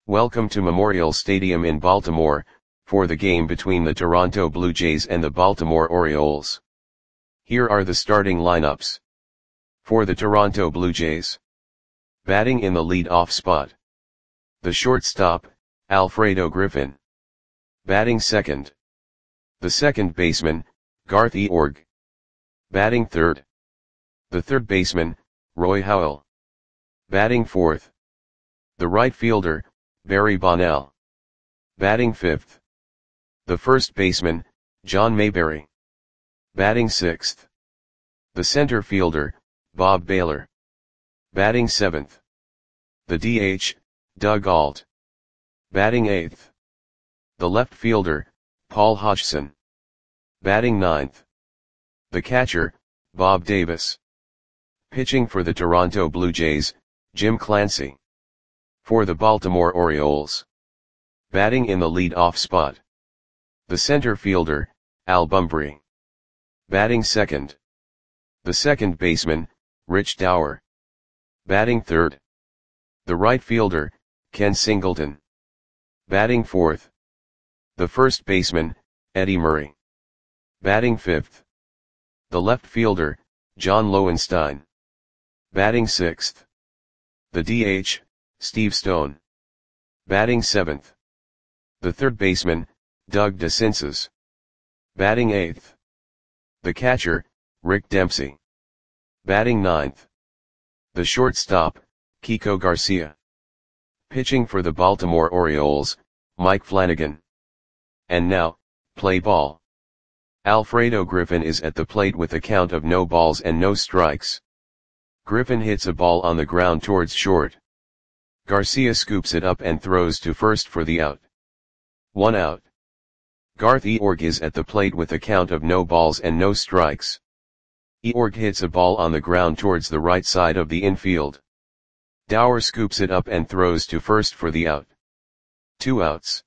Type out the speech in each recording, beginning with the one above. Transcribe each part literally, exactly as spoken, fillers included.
Welcome to Memorial Stadium in Baltimore, for the game between the Toronto Blue Jays and the Baltimore Orioles. Here are the starting lineups. For the Toronto Blue Jays. Batting in the lead-off spot. The shortstop, Alfredo Griffin. Batting second. The second baseman, Garth Eorg. Batting third. The third baseman, Roy Howell. Batting fourth. The right fielder, Barry Bonnell. Batting fifth. The first baseman, John Mayberry. Batting sixth. The center fielder, Bob Baylor. Batting seventh. The D H, Doug Ault. Batting eighth. The left fielder, Paul Hodgson. Batting ninth. The catcher, Bob Davis. Pitching for the Toronto Blue Jays, Jim Clancy. For the Baltimore Orioles. Batting in the lead-off spot. The center fielder, Al Bumbry. Batting second. The second baseman, Rich Dauer. Batting third. The right fielder, Ken Singleton. Batting fourth. The first baseman, Eddie Murray. Batting fifth. The left fielder, John Lowenstein. Batting sixth. The D H, Steve Stone. Batting seventh. The third baseman, Doug DeCinces. Batting eighth. The catcher, Rick Dempsey. Batting ninth. The shortstop, Kiko Garcia. Pitching for the Baltimore Orioles, Mike Flanagan. And now, play ball. Alfredo Griffin is at the plate with a count of no balls and no strikes. Griffin hits a ball on the ground towards short. Garcia scoops it up and throws to first for the out. One out. Garth Eorg is at the plate with a count of no balls and no strikes. Eorg hits a ball on the ground towards the right side of the infield. Dauer scoops it up and throws to first for the out. Two outs.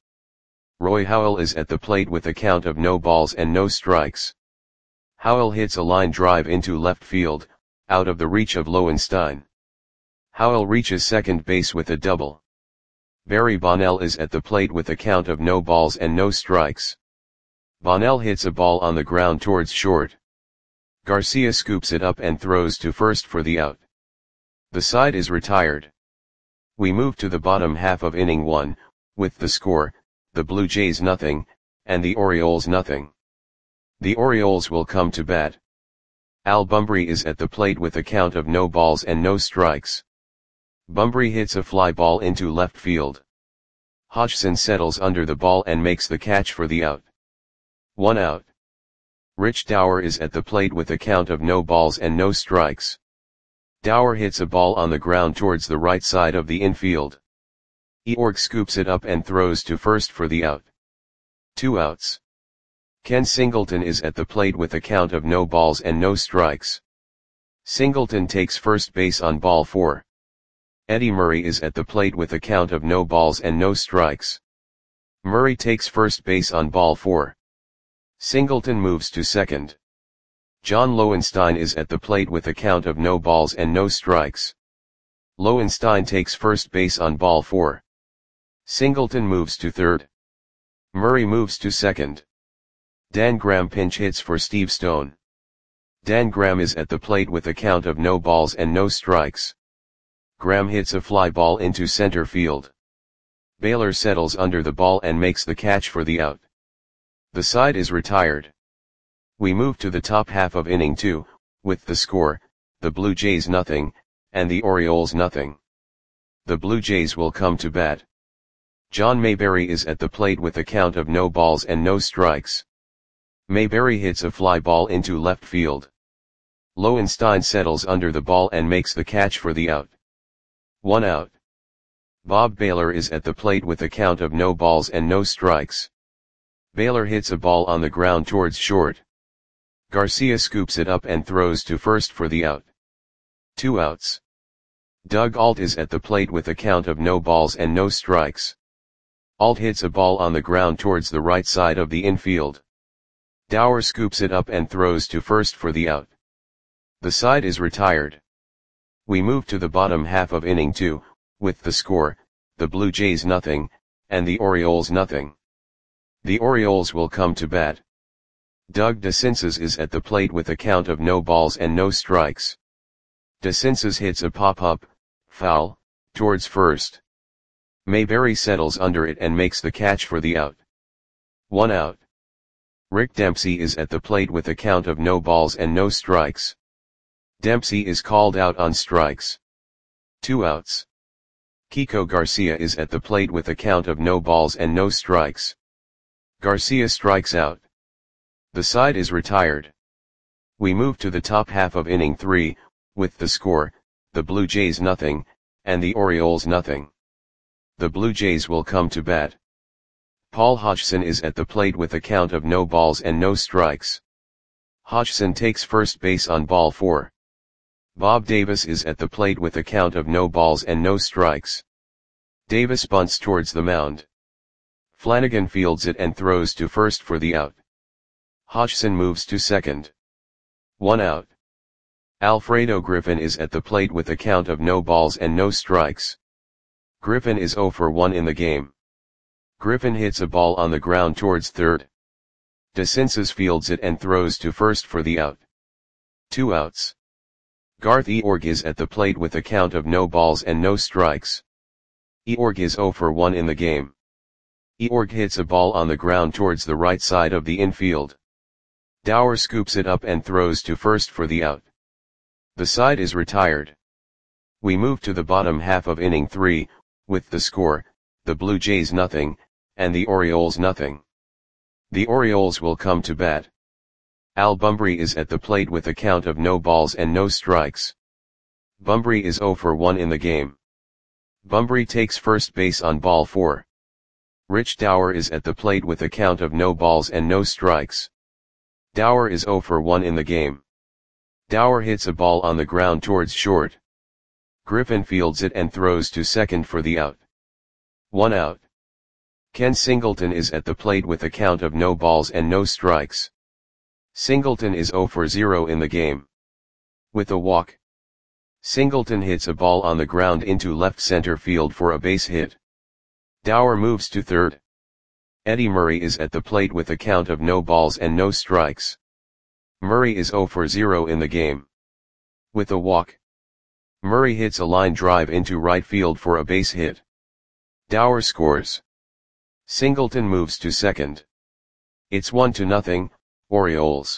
Roy Howell is at the plate with a count of no balls and no strikes. Howell hits a line drive into left field, out of the reach of Lowenstein. Howell reaches second base with a double. Barry Bonnell is at the plate with a count of no balls and no strikes. Bonnell hits a ball on the ground towards short. Garcia scoops it up and throws to first for the out. The side is retired. We move to the bottom half of inning one, with the score, the Blue Jays nothing, and the Orioles nothing. The Orioles will come to bat. Al Bumbry is at the plate with a count of no balls and no strikes. Bumbry hits a fly ball into left field. Hodgson settles under the ball and makes the catch for the out. One out. Rich Dauer is at the plate with a count of no balls and no strikes. Dauer hits a ball on the ground towards the right side of the infield. Eorg scoops it up and throws to first for the out. Two outs. Ken Singleton is at the plate with a count of no balls and no strikes. Singleton takes first base on ball four. Eddie Murray is at the plate with a count of no balls and no strikes. Murray takes first base on ball four. Singleton moves to second. John Lowenstein is at the plate with a count of no balls and no strikes. Lowenstein takes first base on ball four. Singleton moves to third. Murray moves to second. Dan Graham pinch hits for Steve Stone. Dan Graham is at the plate with a count of no balls and no strikes. Graham hits a fly ball into center field. Baylor settles under the ball and makes the catch for the out. The side is retired. We move to the top half of inning two, with the score, the Blue Jays nothing, and the Orioles nothing. The Blue Jays will come to bat. John Mayberry is at the plate with a count of no balls and no strikes. Mayberry hits a fly ball into left field. Lowenstein settles under the ball and makes the catch for the out. One out. Bob Baylor is at the plate with a count of no balls and no strikes. Baylor hits a ball on the ground towards short. Garcia scoops it up and throws to first for the out. Two outs. Doug Ault is at the plate with a count of no balls and no strikes. Ault hits a ball on the ground towards the right side of the infield. Dauer scoops it up and throws to first for the out. The side is retired. We move to the bottom half of inning two, with the score, the Blue Jays nothing, and the Orioles nothing. The Orioles will come to bat. Doug DeCinces is at the plate with a count of no balls and no strikes. DeCinces hits a pop-up, foul, towards first. Mayberry settles under it and makes the catch for the out. One out. Rick Dempsey is at the plate with a count of no balls and no strikes. Dempsey is called out on strikes. Two outs. Kiko Garcia is at the plate with a count of no balls and no strikes. Garcia strikes out. The side is retired. We move to the top half of inning three, with the score, the Blue Jays nothing, and the Orioles nothing. The Blue Jays will come to bat. Paul Hodgson is at the plate with a count of no balls and no strikes. Hodgson takes first base on ball four. Bob Davis is at the plate with a count of no balls and no strikes. Davis bunts towards the mound. Flanagan fields it and throws to first for the out. Hodgson moves to second. One out. Alfredo Griffin is at the plate with a count of no balls and no strikes. Griffin is zero for one in the game. Griffin hits a ball on the ground towards third. DeCinces fields it and throws to first for the out. Two outs. Garth Eorg is at the plate with a count of no balls and no strikes. Eorg is zero for one in the game. Eorg hits a ball on the ground towards the right side of the infield. Dower scoops it up and throws to first for the out. The side is retired. We move to the bottom half of inning three, with the score, the Blue Jays nothing, and the Orioles nothing. The Orioles will come to bat. Al Bumbry is at the plate with a count of no balls and no strikes. Bumbry is zero for one in the game. Bumbry takes first base on ball four. Rich Dower is at the plate with a count of no balls and no strikes. Dower is zero for one in the game. Dower hits a ball on the ground towards short. Griffin fields it and throws to second for the out. One out. Ken Singleton is at the plate with a count of no balls and no strikes. Singleton is zero for zero in the game. With a walk. Singleton hits a ball on the ground into left center field for a base hit. Dower moves to third. Eddie Murray is at the plate with a count of no balls and no strikes. Murray is zero for zero in the game. With a walk. Murray hits a line drive into right field for a base hit. Dower scores. Singleton moves to second. It's one to nothing, Orioles.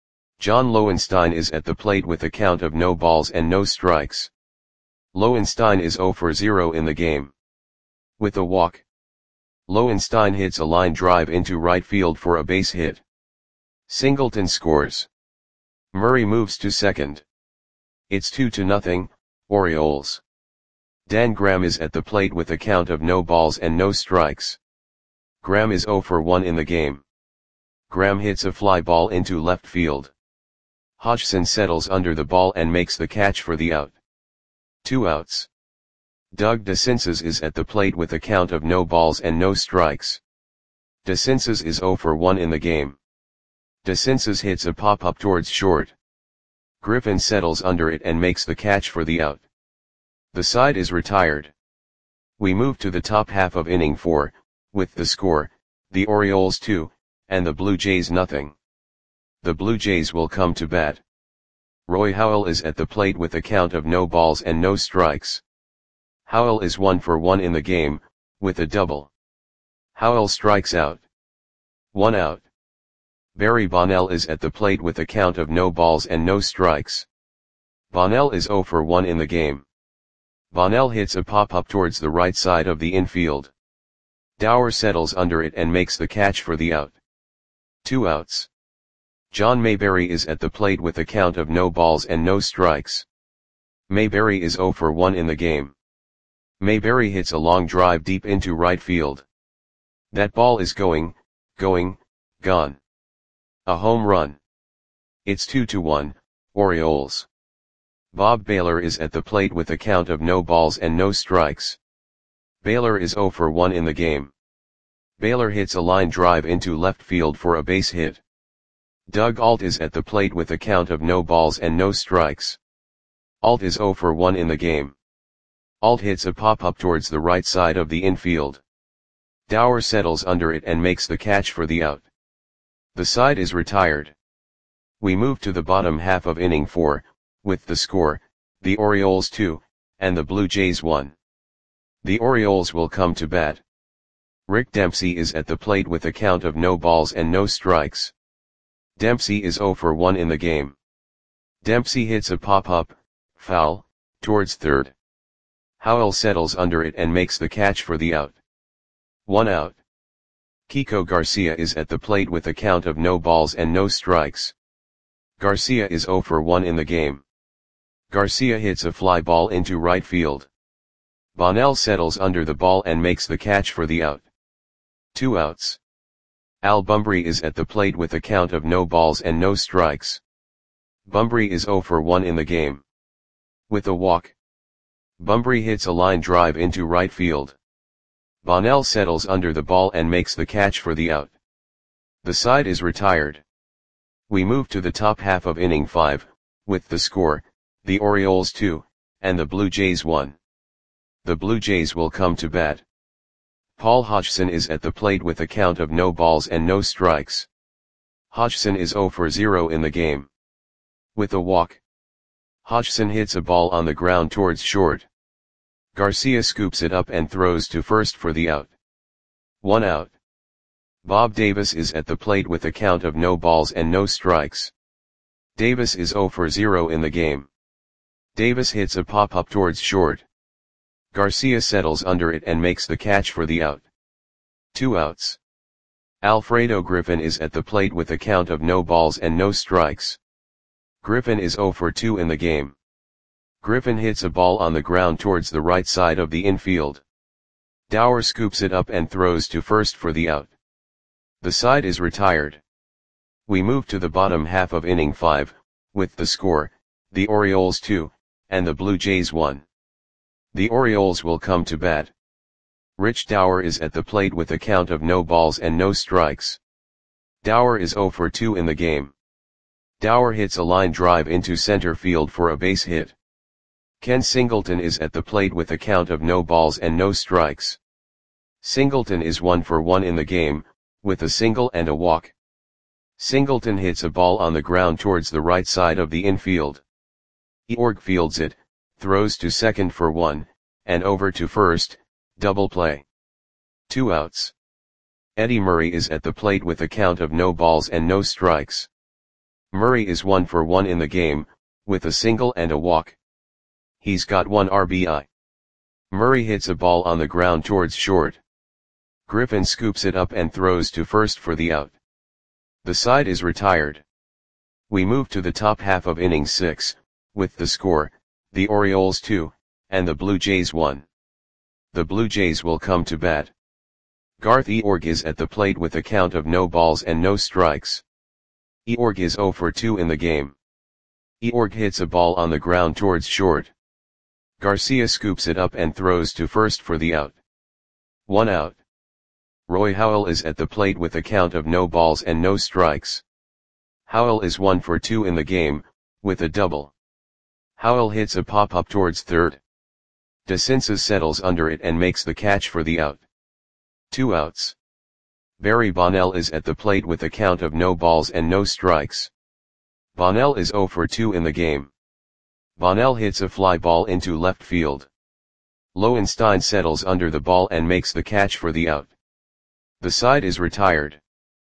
John Lowenstein is at the plate with a count of no balls and no strikes. Lowenstein is zero for zero in the game. With a walk. Lowenstein hits a line drive into right field for a base hit. Singleton scores. Murray moves to second. It's two to nothing, Orioles. Dan Graham is at the plate with a count of no balls and no strikes. Graham is zero for one in the game. Graham hits a fly ball into left field. Hodgson settles under the ball and makes the catch for the out. Two outs. Doug DeCinces is at the plate with a count of no balls and no strikes. DeCinces is zero for one in the game. DeCinces hits a pop-up towards short. Griffin settles under it and makes the catch for the out. The side is retired. We move to the top half of inning four, with the score, the Orioles two, and the Blue Jays nothing. The Blue Jays will come to bat. Roy Howell is at the plate with a count of no balls and no strikes. Howell is one for one in the game, with a double. Howell strikes out. One out. Barry Bonnell is at the plate with a count of no balls and no strikes. Bonnell is zero for one in the game. Bonnell hits a pop-up towards the right side of the infield. Dower settles under it and makes the catch for the out. Two outs. John Mayberry is at the plate with a count of no balls and no strikes. Mayberry is zero for one in the game. Mayberry hits a long drive deep into right field. That ball is going, going, gone. A home run. It's two to one, Orioles. Bob Baylor is at the plate with a count of no balls and no strikes. Baylor is zero for one in the game. Baylor hits a line drive into left field for a base hit. Doug Alt is at the plate with a count of no balls and no strikes. Alt is zero for one in the game. Alt hits a pop-up towards the right side of the infield. Dower settles under it and makes the catch for the out. The side is retired. We move to the bottom half of inning four, with the score, the Orioles two, and the Blue Jays one. The Orioles will come to bat. Rick Dempsey is at the plate with a count of no balls and no strikes. Dempsey is oh for one in the game. Dempsey hits a pop-up, foul, towards third. Howell settles under it and makes the catch for the out. One out. Kiko Garcia is at the plate with a count of no balls and no strikes. Garcia is oh for one in the game. Garcia hits a fly ball into right field. Bonnell settles under the ball and makes the catch for the out. Two outs. Al Bumbry is at the plate with a count of no balls and no strikes. Bumbry is oh for one in the game. With a walk. Bumbry hits a line drive into right field. Bonnell settles under the ball and makes the catch for the out. The side is retired. We move to the top half of inning five, with the score, the Orioles two, and the Blue Jays one. The Blue Jays will come to bat. Paul Hodgson is at the plate with a count of no balls and no strikes. Hodgson is oh for zero in the game. With a walk. Hodgson hits a ball on the ground towards short. Garcia scoops it up and throws to first for the out. One out. Bob Davis is at the plate with a count of no balls and no strikes. Davis is oh for zero in the game. Davis hits a pop-up towards short. Garcia settles under it and makes the catch for the out. Two outs. Alfredo Griffin is at the plate with a count of no balls and no strikes. Griffin is oh for two in the game. Griffin hits a ball on the ground towards the right side of the infield. Dower scoops it up and throws to first for the out. The side is retired. We move to the bottom half of inning five, with the score, the Orioles two, and the Blue Jays one. The Orioles will come to bat. Rich Dower is at the plate with a count of no balls and no strikes. Dower is oh for two in the game. Dower hits a line drive into center field for a base hit. Ken Singleton is at the plate with a count of no balls and no strikes. Singleton is one for one in the game, with a single and a walk. Singleton hits a ball on the ground towards the right side of the infield. Eorg fields it, throws to second for one, and over to first, double play. Two outs. Eddie Murray is at the plate with a count of no balls and no strikes. Murray is one for one in the game, with a single and a walk. He's got one R B I. Murray hits a ball on the ground towards short. Griffin scoops it up and throws to first for the out. The side is retired. We move to the top half of inning six, with the score, the Orioles two, and the Blue Jays one. The Blue Jays will come to bat. Garth Eorg is at the plate with a count of no balls and no strikes. Eorg is oh for two in the game. Eorg hits a ball on the ground towards short. Garcia scoops it up and throws to first for the out. One out. Roy Howell is at the plate with a count of no balls and no strikes. Howell is one for two in the game, with a double. Howell hits a pop-up towards third. DeCinces settles under it and makes the catch for the out. Two outs. Barry Bonnell is at the plate with a count of no balls and no strikes. Bonnell is oh for two in the game. Bonnell hits a fly ball into left field. Lowenstein settles under the ball and makes the catch for the out. The side is retired.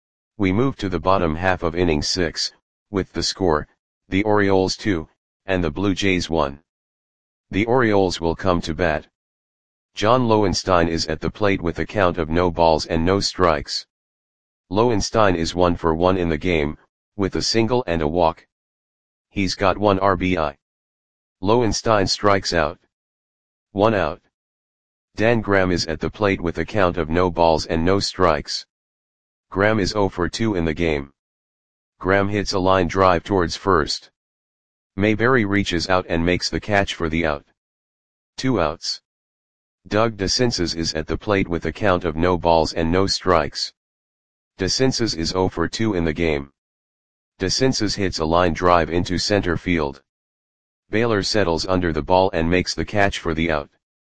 We move to the bottom half of inning six, with the score, the Orioles two, and the Blue Jays one. The Orioles will come to bat. John Lowenstein is at the plate with a count of no balls and no strikes. Lowenstein is one for one in the game, with a single and a walk. He's got one R B I. Lowenstein strikes out. One out. Dan Graham is at the plate with a count of no balls and no strikes. Graham is oh for two in the game. Graham hits a line drive towards first. Mayberry reaches out and makes the catch for the out. Two outs. Doug DeCinces is at the plate with a count of no balls and no strikes. DeCinces is oh for two in the game. DeCinces hits a line drive into center field. Baylor settles under the ball and makes the catch for the out.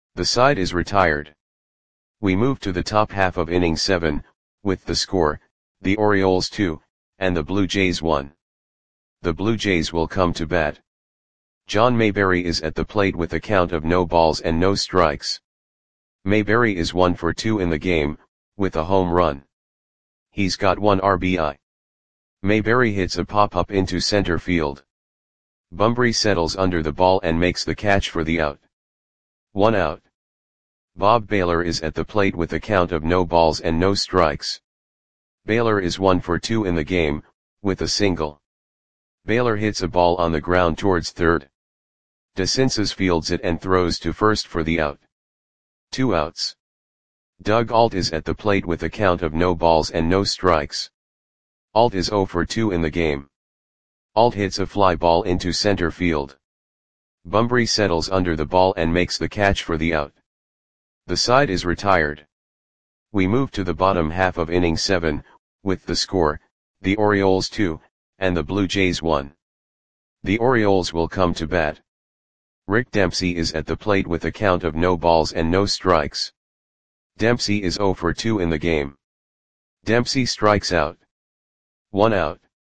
The side is retired. We move to the top half of inning seven, with the score, the Orioles two, and the Blue Jays one. The Blue Jays will come to bat. John Mayberry is at the plate with a count of no balls and no strikes. Mayberry is one for two in the game, with a home run. He's got one R B I. Mayberry hits a pop-up into center field. Bunbury settles under the ball and makes the catch for the out. One out. Bob Baylor is at the plate with a count of no balls and no strikes. Baylor is one for two in the game, with a single. Baylor hits a ball on the ground towards third. DeCinces fields it and throws to first for the out. Two outs. Doug Alt is at the plate with a count of no balls and no strikes. Alt is zero for two in the game. Alt hits a fly ball into center field. Bunbury settles under the ball and makes the catch for the out. The side is retired. We move to the bottom half of inning seven, with the score, the Orioles two, and the Blue Jays one. The Orioles will come to bat. Rick Dempsey is at the plate with a count of no balls and no strikes. Dempsey is zero for two in the game. Dempsey strikes out. One out.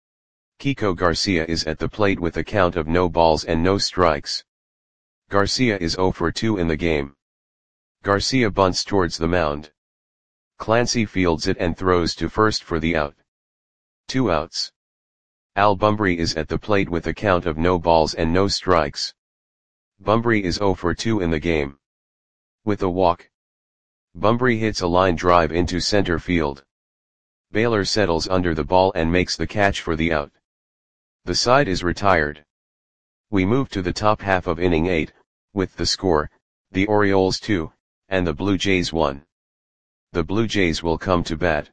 Kiko Garcia is at the plate with a count of no balls and no strikes. Garcia is zero for two in the game. Garcia bunts towards the mound. Clancy fields it and throws to first for the out. Two outs. Al Bunbury is at the plate with a count of no balls and no strikes. Bunbury is zero for two in the game. With a walk. Bunbury hits a line drive into center field. Baylor settles under the ball and makes the catch for the out. The side is retired. We move to the top half of inning eight, with the score, the Orioles two, and the Blue Jays one. The Blue Jays will come to bat.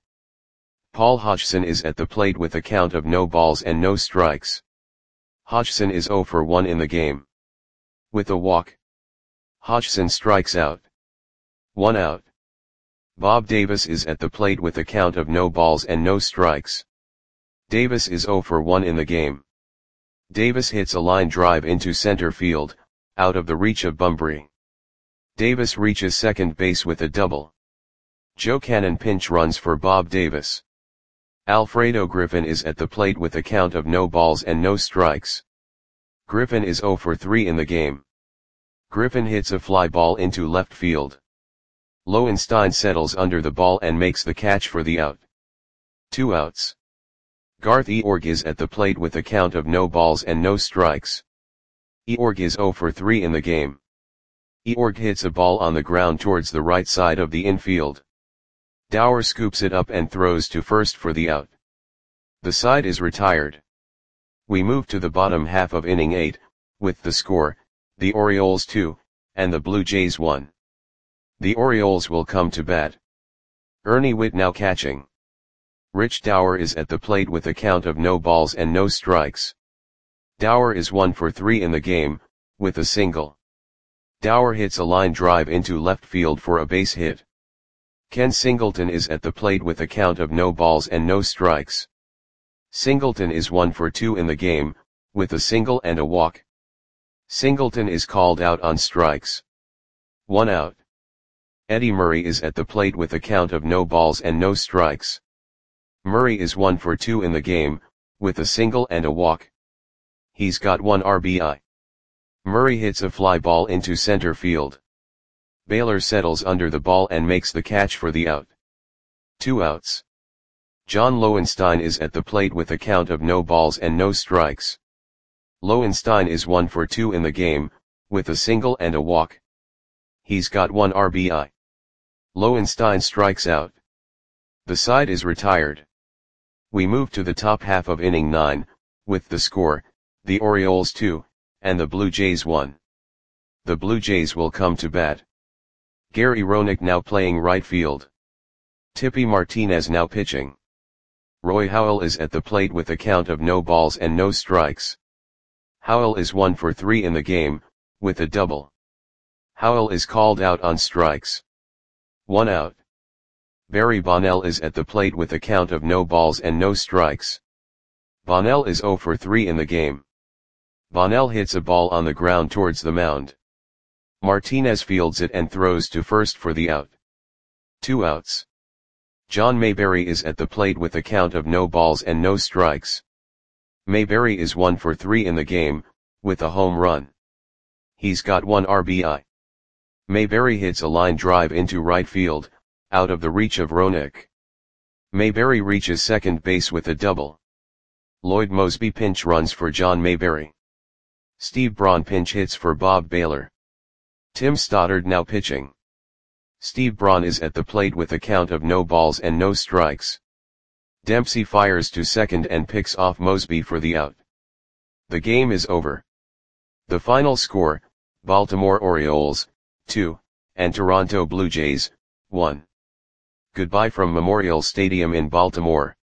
Paul Hodgson is at the plate with a count of no balls and no strikes. Hodgson is zero for one in the game. With a walk. Hodgson strikes out. One out. Bob Davis is at the plate with a count of no balls and no strikes. Davis is zero for one in the game. Davis hits a line drive into center field, out of the reach of Bunbury. Davis reaches second base with a double. Joe Cannon pinch runs for Bob Davis. Alfredo Griffin is at the plate with a count of no balls and no strikes. Griffin is zero for three in the game. Griffin hits a fly ball into left field. Lowenstein settles under the ball and makes the catch for the out. Two outs. Garth Eorg is at the plate with a count of no balls and no strikes. Eorg is zero for three in the game. Eorg hits a ball on the ground towards the right side of the infield. Dower scoops it up and throws to first for the out. The side is retired. We move to the bottom half of inning eight, with the score, the Orioles two, and the Blue Jays one. The Orioles will come to bat. Ernie Whitnow catching. Rich Dower is at the plate with a count of no balls and no strikes. Dower is one for three in the game, with a single. Dower hits a line drive into left field for a base hit. Ken Singleton is at the plate with a count of no balls and no strikes. Singleton is one for two in the game, with a single and a walk. Singleton is called out on strikes. One out. Eddie Murray is at the plate with a count of no balls and no strikes. Murray is one for two in the game, with a single and a walk. He's got one R B I. Murray hits a fly ball into center field. Baylor settles under the ball and makes the catch for the out. Two outs. John Lowenstein is at the plate with a count of no balls and no strikes. Lowenstein is one for two in the game, with a single and a walk. He's got one R B I. Lowenstein strikes out. The side is retired. We move to the top half of inning nine, with the score, the Orioles two, and the Blue Jays one. The Blue Jays will come to bat. Gary Roenick now playing right field. Tippy Martinez now pitching. Roy Howell is at the plate with a count of no balls and no strikes. Howell is one for three in the game, with a double. Howell is called out on strikes. One out. Barry Bonnell is at the plate with a count of no balls and no strikes. Bonnell is zero for three in the game. Bonnell hits a ball on the ground towards the mound. Martinez fields it and throws to first for the out. Two outs. John Mayberry is at the plate with a count of no balls and no strikes. Mayberry is one for three in the game, with a home run. He's got one R B I. Mayberry hits a line drive into right field, out of the reach of Roenick. Mayberry reaches second base with a double. Lloyd Moseby pinch runs for John Mayberry. Steve Braun pinch hits for Bob Baylor. Tim Stoddard now pitching. Steve Braun is at the plate with a count of no balls and no strikes. Dempsey fires to second and picks off Moseby for the out. The game is over. The final score, Baltimore Orioles, two, and Toronto Blue Jays, one. Goodbye from Memorial Stadium in Baltimore.